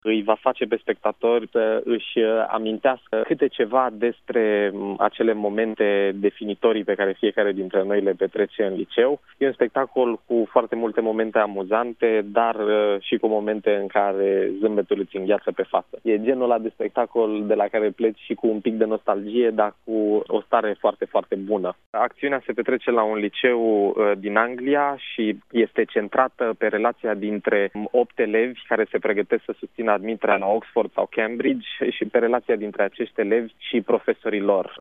îi va face pe spectatori să își amintească câte ceva despre acele momente definitorii pe care fiecare dintre noi le petrece în liceu. E un spectacol cu foarte multe momente amuzante, dar și cu momente în care zâmbetul îți îngheață pe față. E genul ăla de spectacol de la care pleci și cu un pic de nostalgie, dar cu o stare foarte, foarte bună. Acțiunea se petrece la un liceu din Anglia și este centrată pe relația dintre 8 elevi care se pregătesc să susțină admiterea la Oxford sau Cambridge și pe relația dintre acești elevi și profesorii lor.